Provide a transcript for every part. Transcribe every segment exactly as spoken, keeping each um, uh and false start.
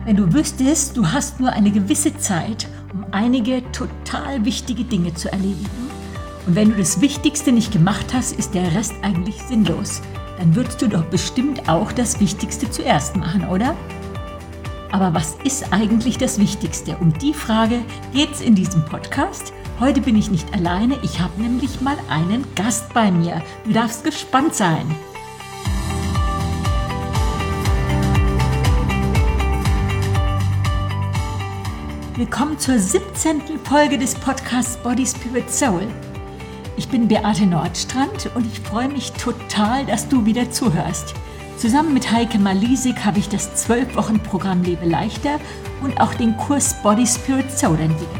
Wenn du wüsstest, du hast nur eine gewisse Zeit, um einige total wichtige Dinge zu erledigen, und wenn du das Wichtigste nicht gemacht hast, ist der Rest eigentlich sinnlos, dann würdest du doch bestimmt auch das Wichtigste zuerst machen, oder? Aber was ist eigentlich das Wichtigste? Um die Frage geht's in diesem Podcast. Heute bin ich nicht alleine, ich habe nämlich mal einen Gast bei mir. Du darfst gespannt sein. Willkommen zur siebzehnten Folge des Podcasts Body, Spirit, Soul. Ich bin Beate Nordstrand und ich freue mich total, dass du wieder zuhörst. Zusammen mit Heike Malisik habe ich das zwölf Wochen Programm Lebe leichter und auch den Kurs Body, Spirit, Soul entwickelt.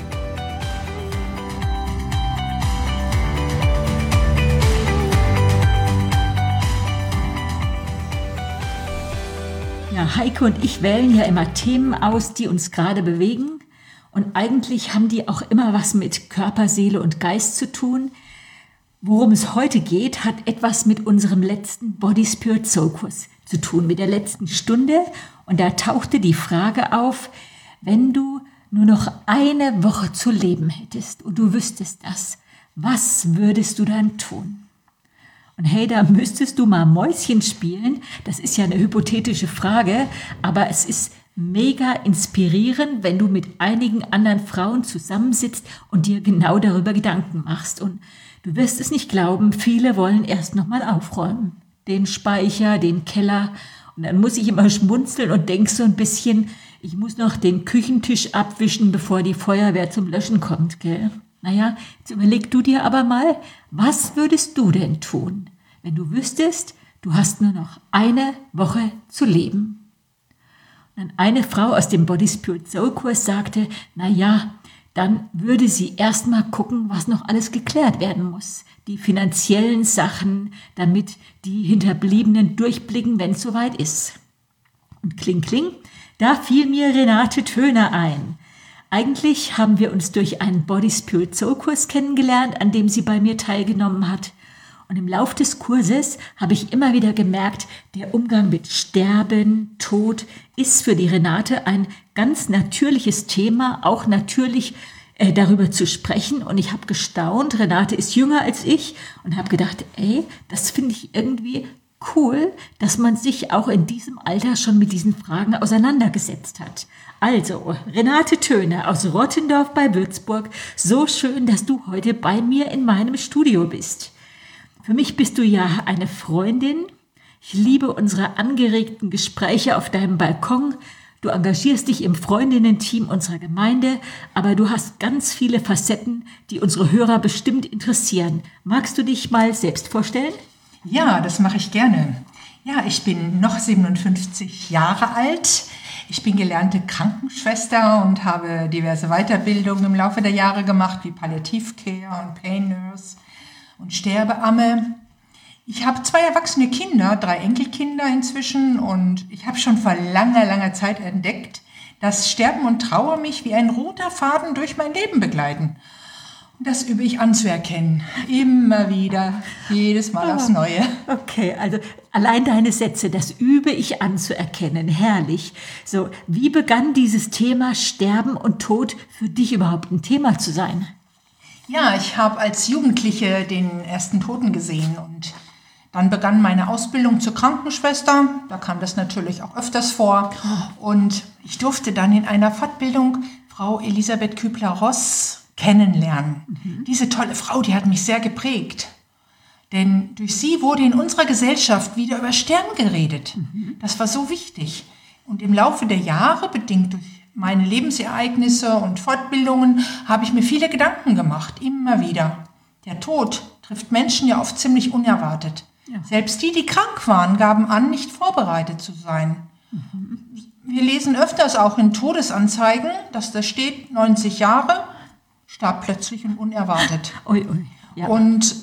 Ja, Heike und ich wählen ja immer Themen aus, die uns gerade bewegen. Und eigentlich haben die auch immer was mit Körper, Seele und Geist zu tun. Worum es heute geht, hat etwas mit unserem letzten Body, Spirit, Soul Kurs zu tun, mit der letzten Stunde. Und da tauchte die Frage auf, wenn du nur noch eine Woche zu leben hättest und du wüsstest das, was würdest du dann tun? Und hey, da müsstest du mal Mäuschen spielen. Das ist ja eine hypothetische Frage, aber es ist mega inspirierend, wenn du mit einigen anderen Frauen zusammensitzt und dir genau darüber Gedanken machst. Und du wirst es nicht glauben, viele wollen erst nochmal aufräumen. Den Speicher, den Keller. Und dann muss ich immer schmunzeln und denk so ein bisschen, ich muss noch den Küchentisch abwischen, bevor die Feuerwehr zum Löschen kommt, gell? Naja, jetzt überleg du dir aber mal, was würdest du denn tun, wenn du wüsstest, du hast nur noch eine Woche zu leben? Und eine Frau aus dem Body Spirit Soul Kurs sagte, na ja, dann würde sie erstmal gucken, was noch alles geklärt werden muss. Die finanziellen Sachen, damit die Hinterbliebenen durchblicken, wenn es soweit ist. Und kling, kling, da fiel mir Renate Töner ein. Eigentlich haben wir uns durch einen Body Spirit Soul Kurs kennengelernt, an dem sie bei mir teilgenommen hat. Und im Lauf des Kurses habe ich immer wieder gemerkt, der Umgang mit Sterben, Tod ist für die Renate ein ganz natürliches Thema, auch natürlich äh, darüber zu sprechen. Und ich habe gestaunt, Renate ist jünger als ich und habe gedacht, ey, das finde ich irgendwie cool, dass man sich auch in diesem Alter schon mit diesen Fragen auseinandergesetzt hat. Also, Renate Töner aus Rottendorf bei Würzburg, so schön, dass du heute bei mir in meinem Studio bist. Für mich bist du ja eine Freundin. Ich liebe unsere angeregten Gespräche auf deinem Balkon. Du engagierst dich im Freundinnen-Team unserer Gemeinde, aber du hast ganz viele Facetten, die unsere Hörer bestimmt interessieren. Magst du dich mal selbst vorstellen? Ja, das mache ich gerne. Ja, ich bin noch siebenundfünfzig Jahre alt. Ich bin gelernte Krankenschwester und habe diverse Weiterbildungen im Laufe der Jahre gemacht, wie Palliativcare und Pain Nurse und Sterbeamme. Ich habe zwei erwachsene Kinder, drei Enkelkinder inzwischen, und ich habe schon vor langer, langer Zeit entdeckt, dass Sterben und Trauer mich wie ein roter Faden durch mein Leben begleiten. Und das übe ich anzuerkennen. Immer wieder, jedes Mal aufs Neue. Okay, also allein deine Sätze, das übe ich anzuerkennen. Herrlich. So, wie begann dieses Thema Sterben und Tod für dich überhaupt ein Thema zu sein? Ja, ich habe als Jugendliche den ersten Toten gesehen und dann begann meine Ausbildung zur Krankenschwester. Da kam das natürlich auch öfters vor. Und ich durfte dann in einer Fortbildung Frau Elisabeth Kübler-Ross kennenlernen. Mhm. Diese tolle Frau, die hat mich sehr geprägt. Denn durch sie wurde in unserer Gesellschaft wieder über Sterben geredet. Mhm. Das war so wichtig. Und im Laufe der Jahre, bedingt durch meine Lebensereignisse und Fortbildungen, habe ich mir viele Gedanken gemacht, immer wieder. Der Tod trifft Menschen ja oft ziemlich unerwartet. Ja. Selbst die, die krank waren, gaben an, nicht vorbereitet zu sein. Mhm. Wir lesen öfters auch in Todesanzeigen, dass da steht, neunzig Jahre, starb plötzlich und unerwartet. Ui, ui. Ja. Und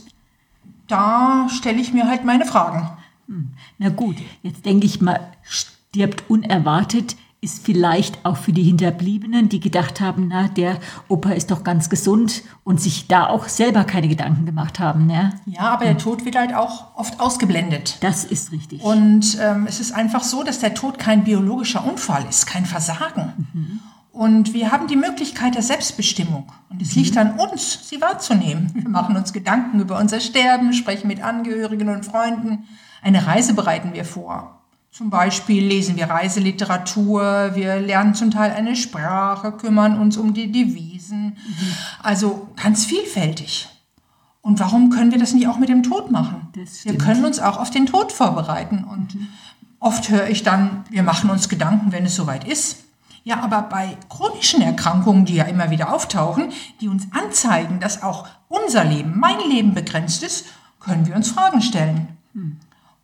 da stelle ich mir halt meine Fragen. Na gut, jetzt denke ich mal, stirbt unerwartet ist vielleicht auch für die Hinterbliebenen, die gedacht haben, na, der Opa ist doch ganz gesund und sich da auch selber keine Gedanken gemacht haben. Ne? Ja, aber der Tod wird halt auch oft ausgeblendet. Das ist richtig. Und ähm, es ist einfach so, dass der Tod kein biologischer Unfall ist, kein Versagen. Mhm. Und wir haben die Möglichkeit der Selbstbestimmung. Und es liegt an uns, sie wahrzunehmen. Wir machen uns Gedanken über unser Sterben, sprechen mit Angehörigen und Freunden. Eine Reise bereiten wir vor. Zum Beispiel lesen wir Reiseliteratur, wir lernen zum Teil eine Sprache, kümmern uns um die Devisen. Mhm. Also ganz vielfältig. Und warum können wir das nicht auch mit dem Tod machen? Wir können uns auch auf den Tod vorbereiten. Und mhm. oft höre ich dann, wir machen uns Gedanken, wenn es soweit ist. Ja, aber bei chronischen Erkrankungen, die ja immer wieder auftauchen, die uns anzeigen, dass auch unser Leben, mein Leben begrenzt ist, können wir uns Fragen stellen. Mhm.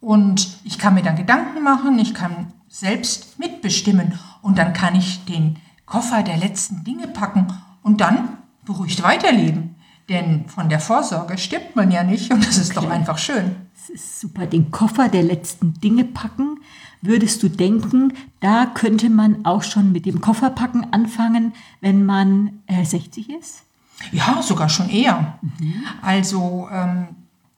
Und ich kann mir dann Gedanken machen, ich kann selbst mitbestimmen und dann kann ich den Koffer der letzten Dinge packen und dann beruhigt weiterleben. Denn von der Vorsorge stirbt man ja nicht und das ist okay. Doch einfach schön. Das ist super, den Koffer der letzten Dinge packen. Würdest du denken, da könnte man auch schon mit dem Kofferpacken anfangen, wenn man äh, sechzig ist? Ja, sogar schon eher. Mhm. Also ähm,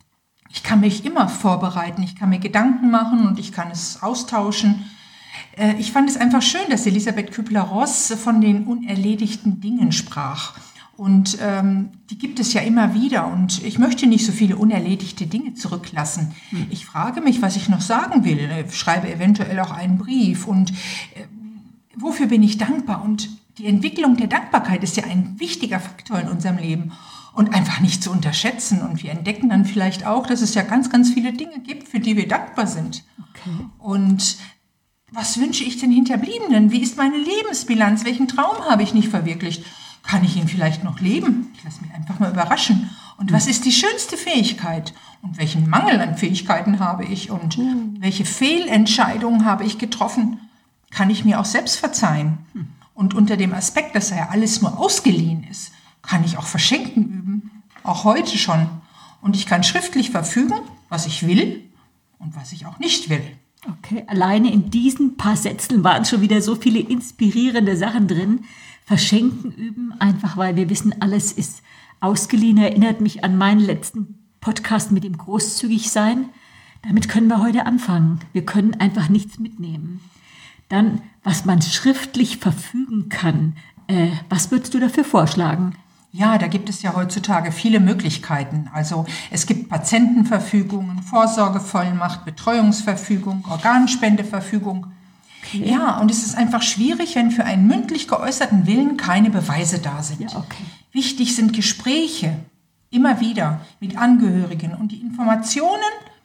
ich kann mich immer vorbereiten, ich kann mir Gedanken machen und ich kann es austauschen. Äh, ich fand es einfach schön, dass Elisabeth Kübler-Ross von den unerledigten Dingen sprach. Und ähm, die gibt es ja immer wieder und ich möchte nicht so viele unerledigte Dinge zurücklassen. Hm. Ich frage mich, was ich noch sagen will, ich schreibe eventuell auch einen Brief und äh, wofür bin ich dankbar? Und die Entwicklung der Dankbarkeit ist ja ein wichtiger Faktor in unserem Leben und einfach nicht zu unterschätzen. Und wir entdecken dann vielleicht auch, dass es ja ganz, ganz viele Dinge gibt, für die wir dankbar sind. Okay. Und was wünsche ich den Hinterbliebenen? Wie ist meine Lebensbilanz? Welchen Traum habe ich nicht verwirklicht? Kann ich ihn vielleicht noch leben? Ich lasse mich einfach mal überraschen. Und was ist die schönste Fähigkeit? Und welchen Mangel an Fähigkeiten habe ich? Und welche Fehlentscheidungen habe ich getroffen? Kann ich mir auch selbst verzeihen? Und unter dem Aspekt, dass ja alles nur ausgeliehen ist, kann ich auch Verschenken üben. Auch heute schon. Und ich kann schriftlich verfügen, was ich will und was ich auch nicht will. Okay, alleine in diesen paar Sätzen waren schon wieder so viele inspirierende Sachen drin. Verschenken üben, einfach weil wir wissen, alles ist ausgeliehen. Erinnert mich an meinen letzten Podcast mit dem Großzügigsein. Damit können wir heute anfangen. Wir können einfach nichts mitnehmen. Dann, was man schriftlich verfügen kann. Äh, was würdest du dafür vorschlagen? Ja, da gibt es ja heutzutage viele Möglichkeiten. Also es gibt Patientenverfügungen, Vorsorgevollmacht, Betreuungsverfügung, Organspendeverfügung. Okay. Ja, und es ist einfach schwierig, wenn für einen mündlich geäußerten Willen keine Beweise da sind. Ja, okay. Wichtig sind Gespräche, immer wieder mit Angehörigen und die Informationen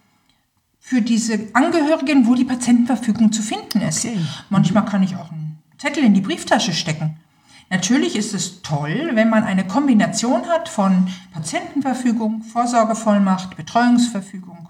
für diese Angehörigen, wo die Patientenverfügung zu finden ist. Okay. Manchmal kann ich auch einen Zettel in die Brieftasche stecken. Natürlich ist es toll, wenn man eine Kombination hat von Patientenverfügung, Vorsorgevollmacht, Betreuungsverfügung.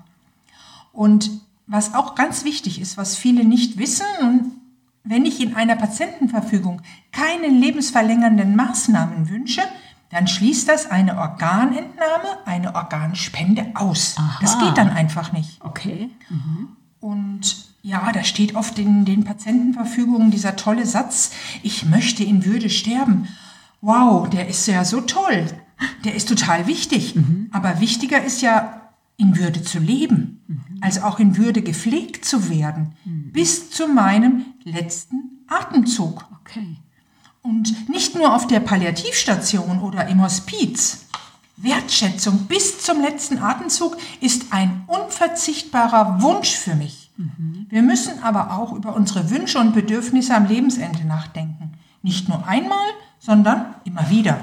Und was auch ganz wichtig ist, was viele nicht wissen, wenn ich in einer Patientenverfügung keine lebensverlängernden Maßnahmen wünsche, dann schließt das eine Organentnahme, eine Organspende aus. Aha. Das geht dann einfach nicht. Okay. Mhm. Und ja, da steht oft in den Patientenverfügungen dieser tolle Satz, ich möchte in Würde sterben. Wow, der ist ja so toll. Der ist total wichtig. Mhm. Aber wichtiger ist ja, in Würde zu leben. Mhm. Also auch in Würde gepflegt zu werden. Mhm. Bis zu meinem letzten Atemzug. Okay. Und nicht nur auf der Palliativstation oder im Hospiz. Wertschätzung bis zum letzten Atemzug ist ein unverzichtbarer Wunsch für mich. Mhm. Wir müssen aber auch über unsere Wünsche und Bedürfnisse am Lebensende nachdenken. Nicht nur einmal, sondern immer wieder.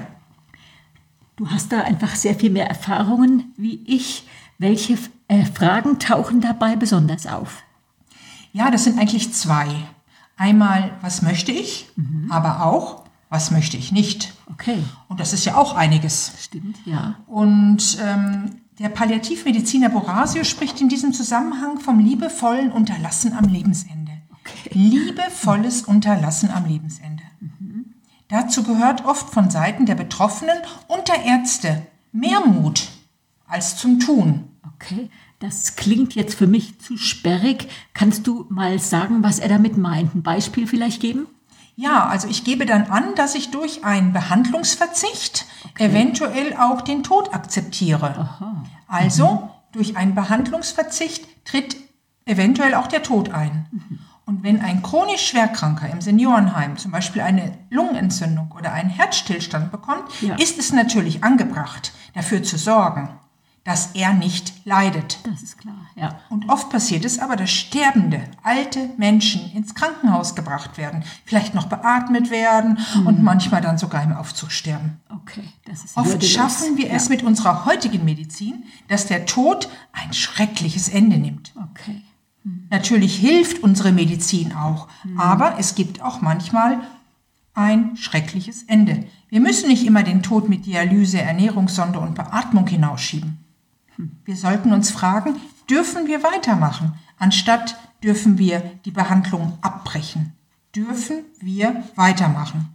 Du hast da einfach sehr viel mehr Erfahrungen wie ich. Welche äh, Fragen tauchen dabei besonders auf? Ja, das sind eigentlich zwei. Einmal, was möchte ich, mhm. aber auch, was möchte ich nicht. Okay. Und das ist ja auch einiges. Stimmt, ja. Und ähm, der Palliativmediziner Borasio spricht in diesem Zusammenhang vom liebevollen Unterlassen am Lebensende. Okay. Liebevolles Unterlassen am Lebensende. Mhm. Dazu gehört oft von Seiten der Betroffenen und der Ärzte mehr Mut als zum Tun. Okay, das klingt jetzt für mich zu sperrig. Kannst du mal sagen, was er damit meint? Ein Beispiel vielleicht geben? Ja, also ich gebe dann an, dass ich durch einen Behandlungsverzicht okay. eventuell auch den Tod akzeptiere. Aha. Also mhm. durch einen Behandlungsverzicht tritt eventuell auch der Tod ein. Mhm. Und wenn ein chronisch Schwerkranker im Seniorenheim zum Beispiel eine Lungenentzündung oder einen Herzstillstand bekommt, ja. ist es natürlich angebracht, dafür zu sorgen, dass er nicht leidet. Das ist klar, ja. Und oft passiert es aber, dass sterbende, alte Menschen ins Krankenhaus gebracht werden, vielleicht noch beatmet werden mhm. und manchmal dann sogar im Aufzug sterben. Okay, das ist Oft würdelos. schaffen wir ja. es mit unserer heutigen Medizin, dass der Tod ein schreckliches Ende nimmt. Okay. Mhm. Natürlich hilft unsere Medizin auch, mhm. aber es gibt auch manchmal ein schreckliches Ende. Wir müssen nicht immer den Tod mit Dialyse, Ernährungssonde und Beatmung hinausschieben. Wir sollten uns fragen, dürfen wir weitermachen, anstatt dürfen wir die Behandlung abbrechen. Dürfen wir weitermachen.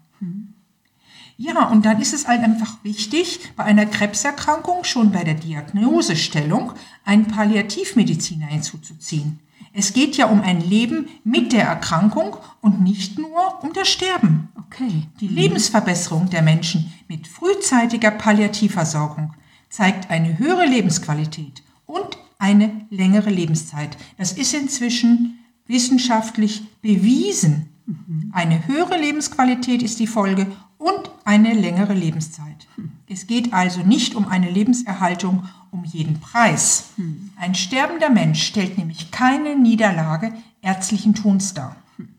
Ja, und dann ist es halt einfach wichtig, bei einer Krebserkrankung schon bei der Diagnosestellung einen Palliativmediziner hinzuzuziehen. Es geht ja um ein Leben mit der Erkrankung und nicht nur um das Sterben. Okay. Die Lebensverbesserung der Menschen mit frühzeitiger Palliativversorgung zeigt eine höhere Lebensqualität und eine längere Lebenszeit. Das ist inzwischen wissenschaftlich bewiesen. Mhm. Eine höhere Lebensqualität ist die Folge und eine längere Lebenszeit. Mhm. Es geht also nicht um eine Lebenserhaltung um jeden Preis. Mhm. Ein sterbender Mensch stellt nämlich keine Niederlage ärztlichen Tuns dar. Mhm.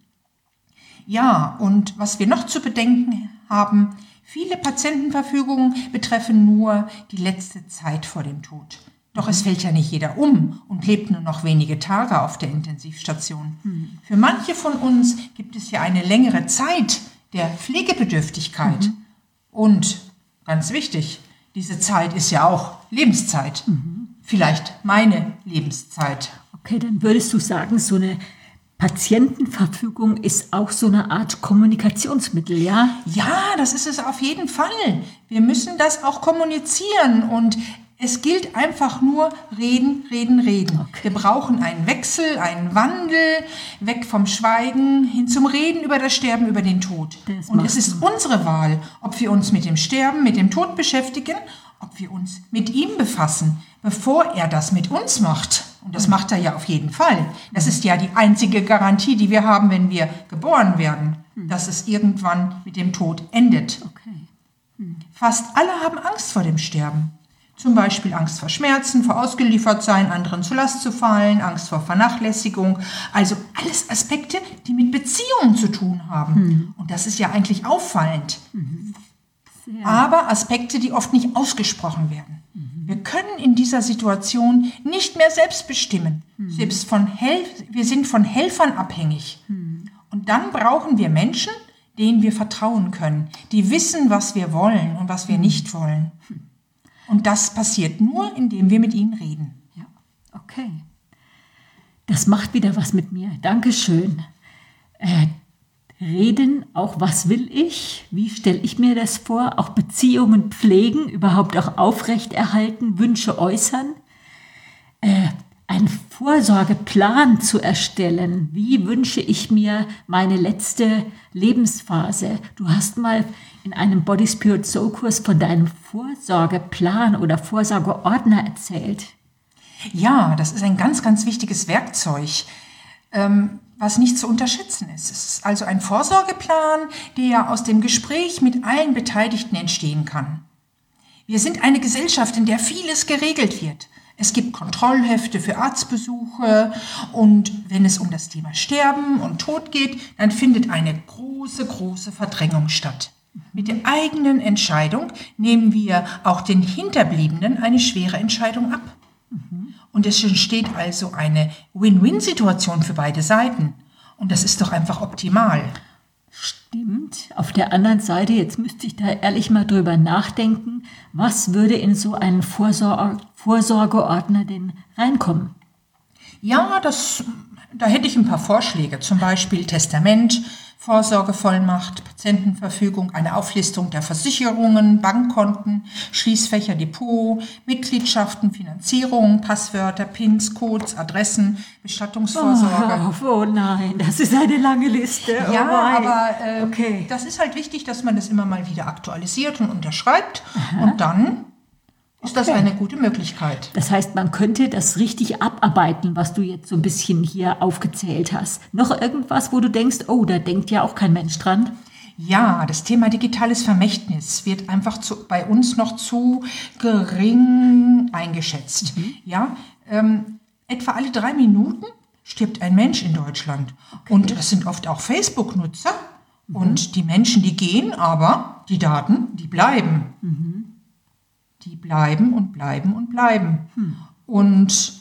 Ja, und was wir noch zu bedenken haben, viele Patientenverfügungen betreffen nur die letzte Zeit vor dem Tod. Doch es fällt ja nicht jeder um und lebt nur noch wenige Tage auf der Intensivstation. Mhm. Für manche von uns gibt es ja eine längere Zeit der Pflegebedürftigkeit. Mhm. Und ganz wichtig, diese Zeit ist ja auch Lebenszeit. Mhm. Vielleicht meine Lebenszeit. Okay, dann würdest du sagen, so eine Patientenverfügung ist auch so eine Art Kommunikationsmittel, ja? Ja, das ist es auf jeden Fall. Wir müssen das auch kommunizieren und es gilt einfach nur reden, reden, reden. Okay. Wir brauchen einen Wechsel, einen Wandel, weg vom Schweigen hin zum Reden über das Sterben, über den Tod. Das und es ist du. unsere Wahl, ob wir uns mit dem Sterben, mit dem Tod beschäftigen, ob wir uns mit ihm befassen, bevor er das mit uns macht. Und das macht er ja auf jeden Fall. Das ist ja die einzige Garantie, die wir haben, wenn wir geboren werden, dass es irgendwann mit dem Tod endet. Okay. Hm. Fast alle haben Angst vor dem Sterben. Zum Beispiel Angst vor Schmerzen, vor Ausgeliefertsein, anderen zur Last zu fallen, Angst vor Vernachlässigung. Also alles Aspekte, die mit Beziehungen zu tun haben. Hm. Und das ist ja eigentlich auffallend. Mhm. Aber Aspekte, die oft nicht ausgesprochen werden. Mhm. Wir können in dieser Situation nicht mehr selbst bestimmen. Mhm. Selbst von Hel- wir sind von Helfern abhängig. Mhm. Und dann brauchen wir Menschen, denen wir vertrauen können, die wissen, was wir wollen und was wir mhm. nicht wollen. Und das passiert nur, indem wir mit ihnen reden. Ja, okay. Das macht wieder was mit mir. Dankeschön. Äh, Reden, auch was will ich, wie stelle ich mir das vor, auch Beziehungen pflegen, überhaupt auch aufrechterhalten, Wünsche äußern, äh, einen Vorsorgeplan zu erstellen, wie wünsche ich mir meine letzte Lebensphase. Du hast mal in einem Body Spirit Soul Kurs von deinem Vorsorgeplan oder Vorsorgeordner erzählt. Ja, das ist ein ganz, ganz wichtiges Werkzeug. Ähm, was nicht zu unterschätzen ist. Es ist also ein Vorsorgeplan, der aus dem Gespräch mit allen Beteiligten entstehen kann. Wir sind eine Gesellschaft, in der vieles geregelt wird. Es gibt Kontrollhefte für Arztbesuche und wenn es um das Thema Sterben und Tod geht, dann findet eine große, große Verdrängung statt. Mit der eigenen Entscheidung nehmen wir auch den Hinterbliebenen eine schwere Entscheidung ab. Und es entsteht also eine Win-Win-Situation für beide Seiten. Und das ist doch einfach optimal. Stimmt. Auf der anderen Seite, jetzt müsste ich da ehrlich mal drüber nachdenken, was würde in so einen Vorsor- Vorsorgeordner denn reinkommen? Ja, das, da hätte ich ein paar Vorschläge, zum Beispiel Testament, Vorsorgevollmacht, Patientenverfügung, eine Auflistung der Versicherungen, Bankkonten, Schließfächer, Depot, Mitgliedschaften, Finanzierung, Passwörter, Pins, Codes, Adressen, Bestattungsvorsorge. Oh, oh nein, das ist eine lange Liste. Oh ja, nein. aber äh, okay. das ist halt wichtig, dass man das immer mal wieder aktualisiert und unterschreibt. Aha. Und dann ist das okay. eine gute Möglichkeit. Das heißt, man könnte das richtig abarbeiten, was du jetzt so ein bisschen hier aufgezählt hast. Noch irgendwas, wo du denkst, oh, da denkt ja auch kein Mensch dran? Ja, das Thema digitales Vermächtnis wird einfach zu, bei uns noch zu gering eingeschätzt. Mhm. Ja, ähm, etwa alle drei Minuten stirbt ein Mensch in Deutschland. Okay. Und das sind oft auch Facebook-Nutzer. Mhm. Und die Menschen, die gehen, aber die Daten, die bleiben. Mhm. Die bleiben und bleiben und bleiben. Hm. Und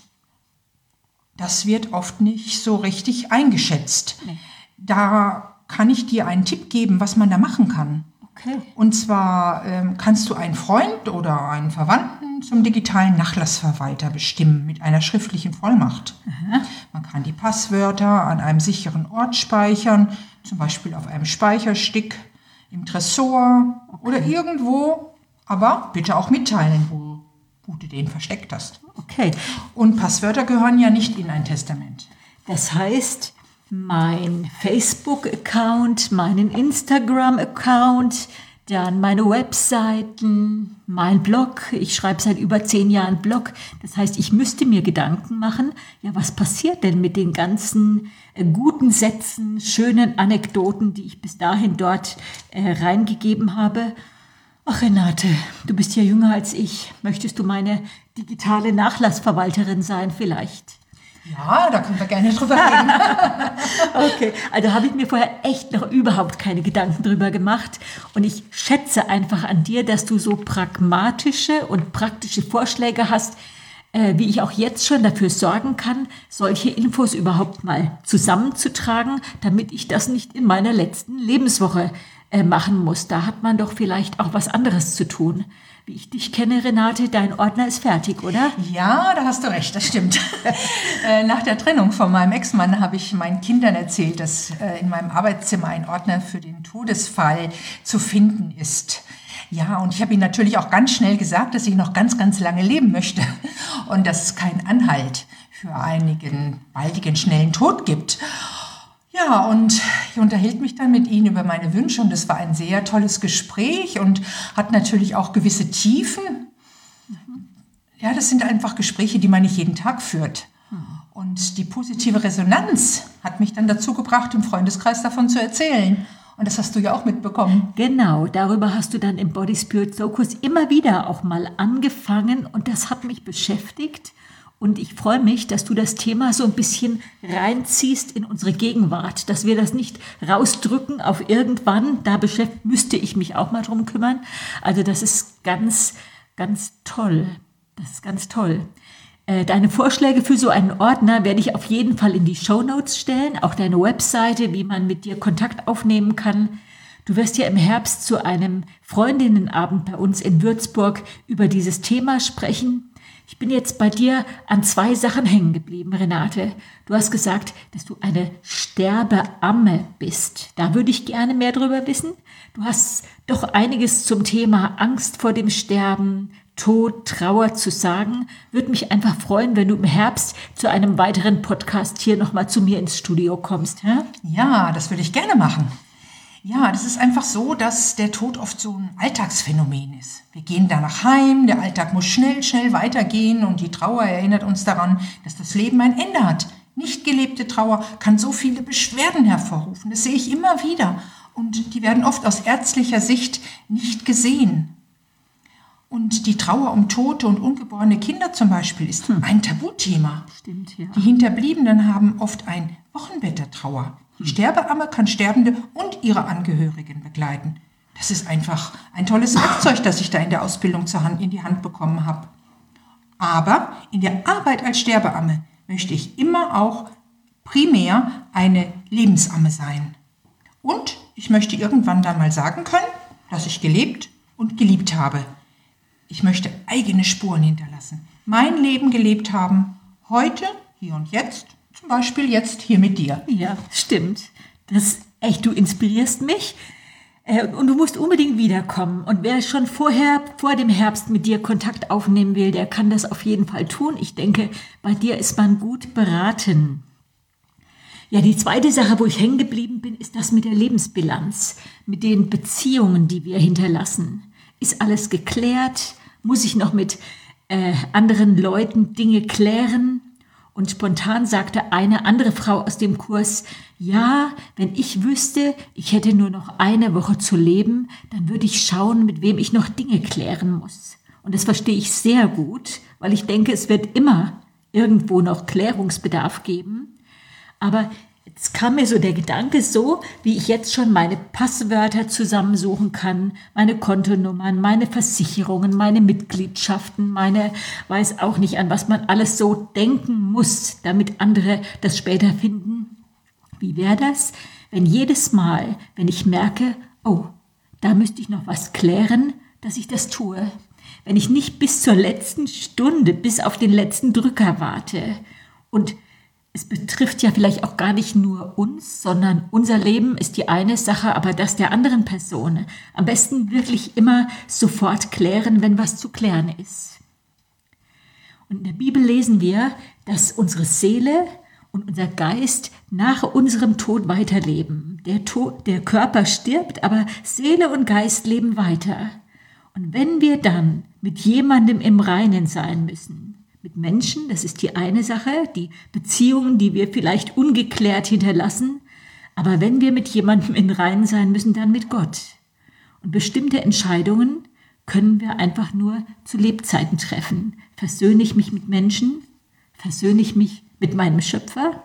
das wird oft nicht so richtig eingeschätzt. Nee. Da kann ich dir einen Tipp geben, was man da machen kann. Okay. Und zwar ähm, kannst du einen Freund oder einen Verwandten zum digitalen Nachlassverwalter bestimmen mit einer schriftlichen Vollmacht. Aha. Man kann die Passwörter an einem sicheren Ort speichern, zum Beispiel auf einem Speicherstick, im Tresor okay. oder irgendwo. Aber bitte auch mitteilen, wo, wo du den versteckt hast. Okay. Und Passwörter gehören ja nicht in ein Testament. Das heißt, mein Facebook-Account, meinen Instagram-Account, dann meine Webseiten, mein Blog. Ich schreibe seit über zehn Jahren Blog. Das heißt, ich müsste mir Gedanken machen, ja, was passiert denn mit den ganzen äh, guten Sätzen, schönen Anekdoten, die ich bis dahin dort äh, reingegeben habe. Ach Renate, du bist ja jünger als ich. Möchtest du meine digitale Nachlassverwalterin sein vielleicht? Ja, da können wir gerne drüber reden. Okay, also habe ich mir vorher echt noch überhaupt keine Gedanken drüber gemacht. Und ich schätze einfach an dir, dass du so pragmatische und praktische Vorschläge hast, äh, wie ich auch jetzt schon dafür sorgen kann, solche Infos überhaupt mal zusammenzutragen, damit ich das nicht in meiner letzten Lebenswoche machen muss. Da hat man doch vielleicht auch was anderes zu tun. Wie ich dich kenne, Renate, dein Ordner ist fertig, oder? Ja, da hast du recht, das stimmt. Nach der Trennung von meinem Ex-Mann habe ich meinen Kindern erzählt, dass in meinem Arbeitszimmer ein Ordner für den Todesfall zu finden ist. Ja, und ich habe ihnen natürlich auch ganz schnell gesagt, dass ich noch ganz, ganz lange leben möchte und dass es keinen Anhalt für einigen baldigen, schnellen Tod gibt. Ja, und ich unterhielt mich dann mit ihnen über meine Wünsche und es war ein sehr tolles Gespräch und hat natürlich auch gewisse Tiefen. Ja, das sind einfach Gespräche, die man nicht jeden Tag führt. Und die positive Resonanz hat mich dann dazu gebracht, im Freundeskreis davon zu erzählen. Und das hast du ja auch mitbekommen. Genau, darüber hast du dann im Body Spirit Soul Kurs immer wieder auch mal angefangen und das hat mich beschäftigt. Und ich freue mich, dass du das Thema so ein bisschen reinziehst in unsere Gegenwart, dass wir das nicht rausdrücken auf irgendwann, da beschäftigt, müsste ich mich auch mal drum kümmern. Also das ist ganz, ganz toll. Das ist ganz toll. Äh, deine Vorschläge für so einen Ordner werde ich auf jeden Fall in die Shownotes stellen, auch deine Webseite, wie man mit dir Kontakt aufnehmen kann. Du wirst ja im Herbst zu einem Freundinnenabend bei uns in Würzburg über dieses Thema sprechen. Ich bin jetzt bei dir an zwei Sachen hängen geblieben, Renate. Du hast gesagt, dass du eine Sterbeamme bist. Da würde ich gerne mehr drüber wissen. Du hast doch einiges zum Thema Angst vor dem Sterben, Tod, Trauer zu sagen. Würde mich einfach freuen, wenn du im Herbst zu einem weiteren Podcast hier nochmal zu mir ins Studio kommst. Hä? Ja, das würde ich gerne machen. Ja, das ist einfach so, dass der Tod oft so ein Alltagsphänomen ist. Wir gehen danach heim, der Alltag muss schnell, schnell weitergehen und die Trauer erinnert uns daran, dass das Leben ein Ende hat. Nicht gelebte Trauer kann so viele Beschwerden hervorrufen. Das sehe ich immer wieder. Und die werden oft aus ärztlicher Sicht nicht gesehen. Und die Trauer um tote und ungeborene Kinder zum Beispiel ist hm. ein Tabuthema. Stimmt, ja. Die Hinterbliebenen haben oft ein Wochenbett der Trauer. Die Sterbeamme kann Sterbende und ihre Angehörigen begleiten. Das ist einfach ein tolles Werkzeug, das ich da in der Ausbildung zur Hand, in die Hand bekommen habe. Aber in der Arbeit als Sterbeamme möchte ich immer auch primär eine Lebensamme sein. Und ich möchte irgendwann dann mal sagen können, dass ich gelebt und geliebt habe. Ich möchte eigene Spuren hinterlassen, mein Leben gelebt haben, heute hier und jetzt, zum Beispiel jetzt hier mit dir. Ja, stimmt. Das echt, du inspirierst mich. Und du musst unbedingt wiederkommen. Und wer schon vorher, vor dem Herbst mit dir Kontakt aufnehmen will, der kann das auf jeden Fall tun. Ich denke, bei dir ist man gut beraten. Ja, die zweite Sache, wo ich hängen geblieben bin, ist das mit der Lebensbilanz, mit den Beziehungen, die wir hinterlassen. Ist alles geklärt? Muss ich noch mit äh, anderen Leuten Dinge klären? Und spontan sagte eine andere Frau aus dem Kurs, ja, wenn ich wüsste, ich hätte nur noch eine Woche zu leben, dann würde ich schauen, mit wem ich noch Dinge klären muss. Und das verstehe ich sehr gut, weil ich denke, es wird immer irgendwo noch Klärungsbedarf geben. Aber jetzt kam mir so der Gedanke, so wie ich jetzt schon meine Passwörter zusammensuchen kann, meine Kontonummern, meine Versicherungen, meine Mitgliedschaften, meine, weiß auch nicht, an was man alles so denken muss, damit andere das später finden. Wie wäre das, wenn jedes Mal, wenn ich merke, oh, da müsste ich noch was klären, dass ich das tue? Wenn ich nicht bis zur letzten Stunde, bis auf den letzten Drücker warte. Und es betrifft ja vielleicht auch gar nicht nur uns, sondern unser Leben ist die eine Sache, aber das der anderen Person. Am besten wirklich immer sofort klären, wenn was zu klären ist. Und in der Bibel lesen wir, dass unsere Seele und unser Geist nach unserem Tod weiterleben. Der, Tod, der Körper stirbt, aber Seele und Geist leben weiter. Und wenn wir dann mit jemandem im Reinen sein müssen, mit Menschen, das ist die eine Sache, die Beziehungen, die wir vielleicht ungeklärt hinterlassen, aber wenn wir mit jemandem in Reinen sein müssen, dann mit Gott. Und bestimmte Entscheidungen können wir einfach nur zu Lebzeiten treffen. Versöhne ich mich mit Menschen? Versöhne ich mich mit meinem Schöpfer?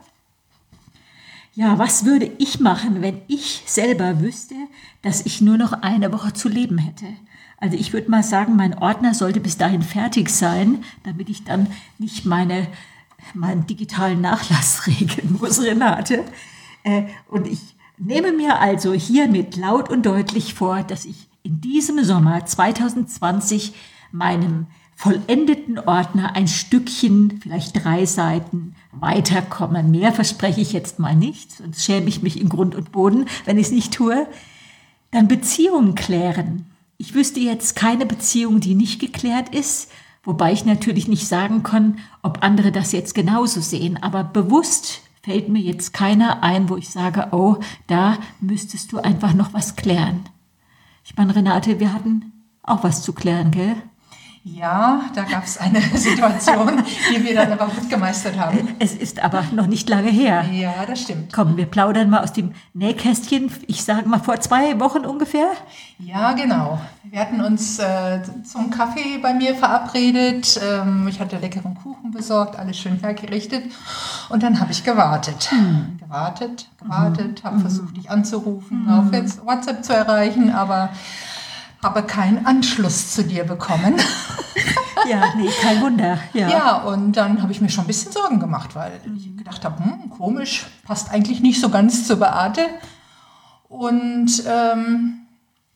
Ja, was würde ich machen, wenn ich selber wüsste, dass ich nur noch eine Woche zu leben hätte? Also ich würde mal sagen, mein Ordner sollte bis dahin fertig sein, damit ich dann nicht meine, meinen digitalen Nachlass regeln muss, Renate. Und ich nehme mir also hiermit laut und deutlich vor, dass ich in diesem Sommer zwanzig zwanzig meinem vollendeten Ordner ein Stückchen, vielleicht drei Seiten weiterkomme. Mehr verspreche ich jetzt mal nicht, sonst schäme ich mich in Grund und Boden, wenn ich es nicht tue. Dann Beziehungen klären. Ich wüsste jetzt keine Beziehung, die nicht geklärt ist, wobei ich natürlich nicht sagen kann, ob andere das jetzt genauso sehen. Aber bewusst fällt mir jetzt keiner ein, wo ich sage, oh, da müsstest du einfach noch was klären. Ich meine, Renate, wir hatten auch was zu klären, gell? Ja, da gab es eine Situation, die wir dann aber gut gemeistert haben. Es ist aber noch nicht lange her. Ja, das stimmt. Komm, wir plaudern mal aus dem Nähkästchen. Ich sage mal vor zwei Wochen ungefähr. Ja, genau. Wir hatten uns äh, zum Kaffee bei mir verabredet. Ähm, ich hatte leckeren Kuchen besorgt, alles schön hergerichtet. Und dann habe ich gewartet. Hm. Gewartet, gewartet, mhm. habe versucht, dich anzurufen, mhm. auf WhatsApp zu erreichen, aber habe keinen Anschluss zu dir bekommen. Ja, nee, kein Wunder. Ja, ja, und dann habe ich mir schon ein bisschen Sorgen gemacht, weil ich gedacht habe, hm, komisch, passt eigentlich nicht so ganz zu Beate. Und ähm,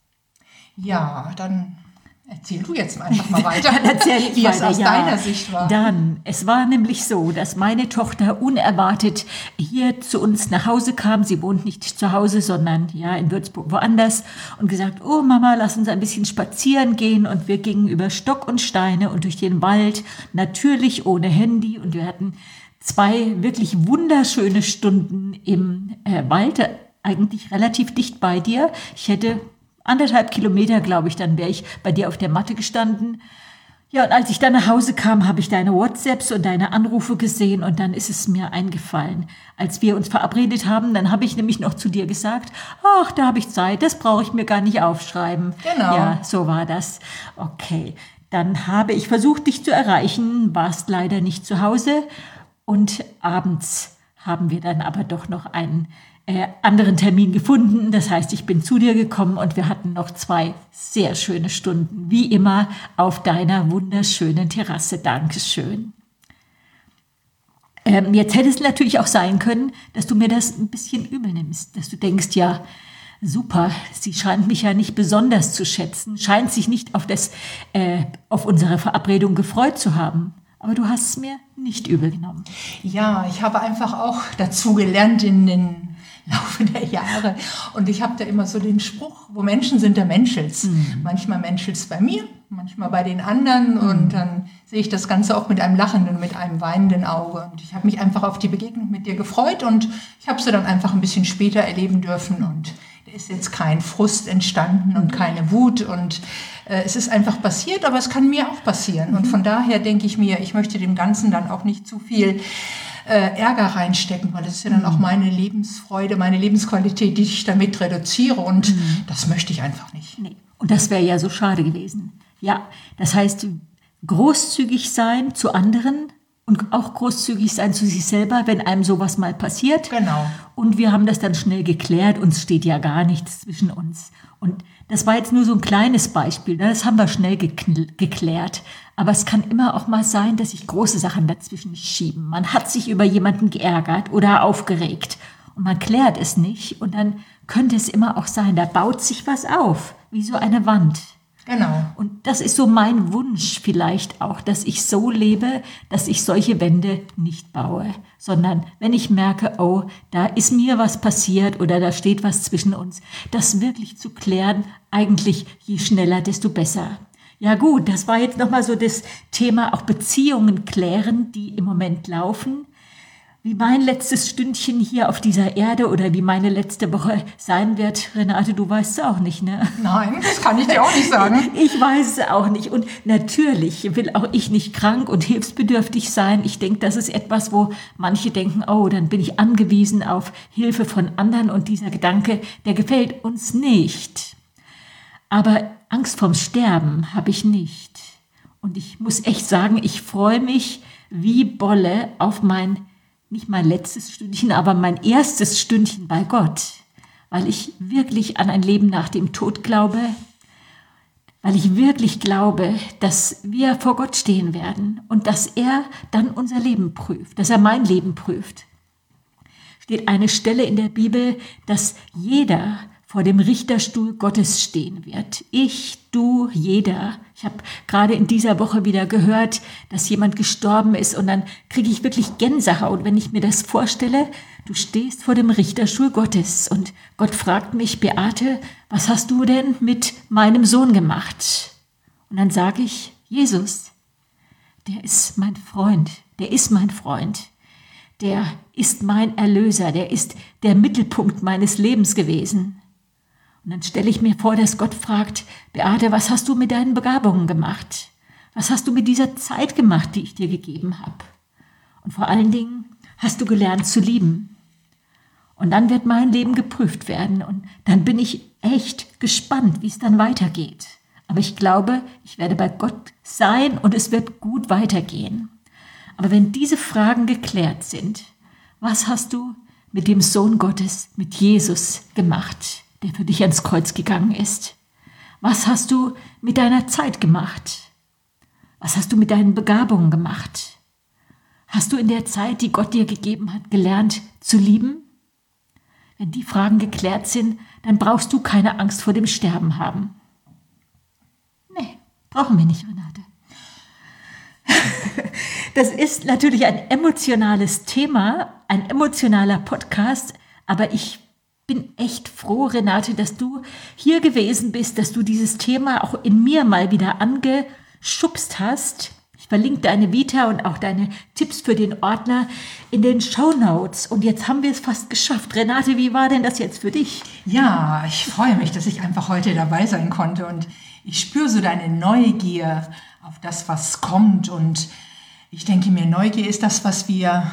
ja, dann erzähl du jetzt einfach mal weiter, dann erzähl ich wie weiter. es aus ja. deiner Sicht war. Dann, es war nämlich so, dass meine Tochter unerwartet hier zu uns nach Hause kam. Sie wohnt nicht zu Hause, sondern ja in Würzburg woanders und gesagt, oh Mama, lass uns ein bisschen spazieren gehen. Und wir gingen über Stock und Steine und durch den Wald, natürlich ohne Handy. Und wir hatten zwei wirklich wunderschöne Stunden im äh, Wald, eigentlich relativ dicht bei dir. Ich hätte anderthalb Kilometer, glaube ich, dann wäre ich bei dir auf der Matte gestanden. Ja, und als ich dann nach Hause kam, habe ich deine WhatsApps und deine Anrufe gesehen und dann ist es mir eingefallen. Als wir uns verabredet haben, dann habe ich nämlich noch zu dir gesagt, ach, da habe ich Zeit, das brauche ich mir gar nicht aufschreiben. Genau. Ja, so war das. Okay, dann habe ich versucht, dich zu erreichen, warst leider nicht zu Hause und abends haben wir dann aber doch noch einen Äh, anderen Termin gefunden. Das heißt, ich bin zu dir gekommen und wir hatten noch zwei sehr schöne Stunden, wie immer, auf deiner wunderschönen Terrasse. Dankeschön. Ähm, jetzt hätte es natürlich auch sein können, dass du mir das ein bisschen übel nimmst, dass du denkst, ja, super, sie scheint mich ja nicht besonders zu schätzen, scheint sich nicht auf, das, äh, auf unsere Verabredung gefreut zu haben. Aber du hast es mir nicht übel genommen. Ja, ich habe einfach auch dazu gelernt in den Laufe der Jahre. Und ich habe da immer so den Spruch, wo Menschen sind, da menschelt's. Mhm. Manchmal menschelt's bei mir, manchmal bei den anderen. Mhm. Und dann sehe ich das Ganze auch mit einem lachenden, mit einem weinenden Auge. Und ich habe mich einfach auf die Begegnung mit dir gefreut. Und ich habe sie dann einfach ein bisschen später erleben dürfen. Und da ist jetzt kein Frust entstanden und keine Wut. Und äh, es ist einfach passiert, aber es kann mir auch passieren. Mhm. Und von daher denke ich mir, ich möchte dem Ganzen dann auch nicht zu viel Äh, Ärger reinstecken, weil das ist ja dann auch meine Lebensfreude, meine Lebensqualität, die ich damit reduziere und mhm. das möchte ich einfach nicht. Nee. Und das wäre ja so schade gewesen. Ja, das heißt, großzügig sein zu anderen und auch großzügig sein zu sich selber, wenn einem sowas mal passiert. Genau. Und wir haben das dann schnell geklärt, uns steht ja gar nichts zwischen uns. Und das war jetzt nur so ein kleines Beispiel, das haben wir schnell gekn- geklärt. Aber es kann immer auch mal sein, dass sich große Sachen dazwischen schieben. Man hat sich über jemanden geärgert oder aufgeregt und man klärt es nicht. Und dann könnte es immer auch sein, da baut sich was auf, wie so eine Wand. Genau. Und das ist so mein Wunsch vielleicht auch, dass ich so lebe, dass ich solche Wände nicht baue, sondern wenn ich merke, oh, da ist mir was passiert oder da steht was zwischen uns, das wirklich zu klären, eigentlich je schneller, desto besser. Ja gut, das war jetzt nochmal so das Thema, auch Beziehungen klären, die im Moment laufen. Wie mein letztes Stündchen hier auf dieser Erde oder wie meine letzte Woche sein wird, Renate, du weißt es auch nicht, ne? Nein, das kann ich dir auch nicht sagen. Ich weiß es auch nicht. Und natürlich will auch ich nicht krank und hilfsbedürftig sein. Ich denke, das ist etwas, wo manche denken, oh, dann bin ich angewiesen auf Hilfe von anderen. Und dieser Gedanke, der gefällt uns nicht. Aber Angst vorm Sterben habe ich nicht. Und ich muss echt sagen, ich freue mich wie Bolle auf mein, nicht mein letztes Stündchen, aber mein erstes Stündchen bei Gott. Weil ich wirklich an ein Leben nach dem Tod glaube. Weil ich wirklich glaube, dass wir vor Gott stehen werden und dass er dann unser Leben prüft, dass er mein Leben prüft. Steht eine Stelle in der Bibel, dass jeder vor dem Richterstuhl Gottes stehen wird. Ich, du, jeder. Ich habe gerade in dieser Woche wieder gehört, dass jemand gestorben ist und dann kriege ich wirklich Gänsehaut, wenn ich mir das vorstelle. Du stehst vor dem Richterstuhl Gottes und Gott fragt mich, Beate, was hast du denn mit meinem Sohn gemacht? Und dann sage ich, Jesus, der ist mein Freund, der ist mein Freund. Der ist mein Erlöser, der ist der Mittelpunkt meines Lebens gewesen. Und dann stelle ich mir vor, dass Gott fragt, Beate, was hast du mit deinen Begabungen gemacht? Was hast du mit dieser Zeit gemacht, die ich dir gegeben habe? Und vor allen Dingen hast du gelernt zu lieben. Und dann wird mein Leben geprüft werden. Und dann bin ich echt gespannt, wie es dann weitergeht. Aber ich glaube, ich werde bei Gott sein und es wird gut weitergehen. Aber wenn diese Fragen geklärt sind, was hast du mit dem Sohn Gottes, mit Jesus gemacht, der für dich ans Kreuz gegangen ist? Was hast du mit deiner Zeit gemacht? Was hast du mit deinen Begabungen gemacht? Hast du in der Zeit, die Gott dir gegeben hat, gelernt zu lieben? Wenn die Fragen geklärt sind, dann brauchst du keine Angst vor dem Sterben haben. Nee, brauchen wir nicht, Renate. Das ist natürlich ein emotionales Thema, ein emotionaler Podcast, aber ich bin echt froh, Renate, dass du hier gewesen bist, dass du dieses Thema auch in mir mal wieder angeschubst hast. Ich verlinke deine Vita und auch deine Tipps für den Ordner in den Shownotes. Und jetzt haben wir es fast geschafft. Renate, wie war denn das jetzt für dich? Ja, ich freue mich, dass ich einfach heute dabei sein konnte. Und ich spüre so deine Neugier auf das, was kommt. Und ich denke mir, Neugier ist das, was wir,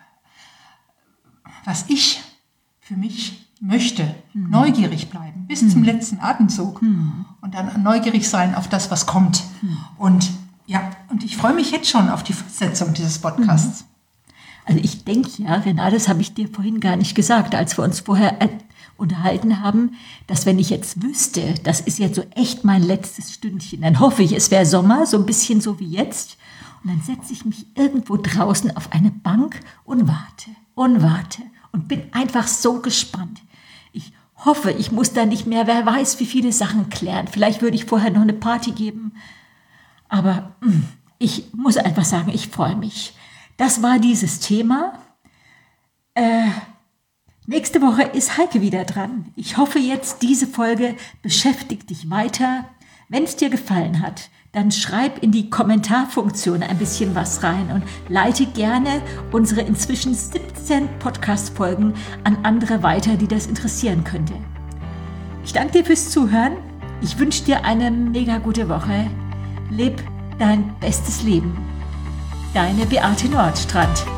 was ich für mich möchte. Hm. Neugierig bleiben bis hm. zum letzten Atemzug. Hm. Und dann neugierig sein auf das, was kommt. Hm. Und ja, und ich freue mich jetzt schon auf die Fortsetzung dieses Podcasts. Also ich denke ja, Renate, das habe ich dir vorhin gar nicht gesagt, als wir uns vorher äh, unterhalten haben, dass wenn ich jetzt wüsste, das ist jetzt so echt mein letztes Stündchen, dann hoffe ich, es wäre Sommer, so ein bisschen so wie jetzt. Und dann setze ich mich irgendwo draußen auf eine Bank und warte und warte und bin einfach so gespannt. Ich hoffe, ich muss da nicht mehr, wer weiß, wie viele Sachen klären. Vielleicht würde ich vorher noch eine Party geben. Aber ich muss einfach sagen, ich freue mich. Das war dieses Thema. Äh, nächste Woche ist Heike wieder dran. Ich hoffe jetzt, diese Folge beschäftigt dich weiter. Wenn es dir gefallen hat, dann schreib in die Kommentarfunktion ein bisschen was rein und leite gerne unsere inzwischen siebzehn Podcast-Folgen an andere weiter, die das interessieren könnte. Ich danke dir fürs Zuhören. Ich wünsche dir eine mega gute Woche. Leb dein bestes Leben. Deine Beate Nordstrand.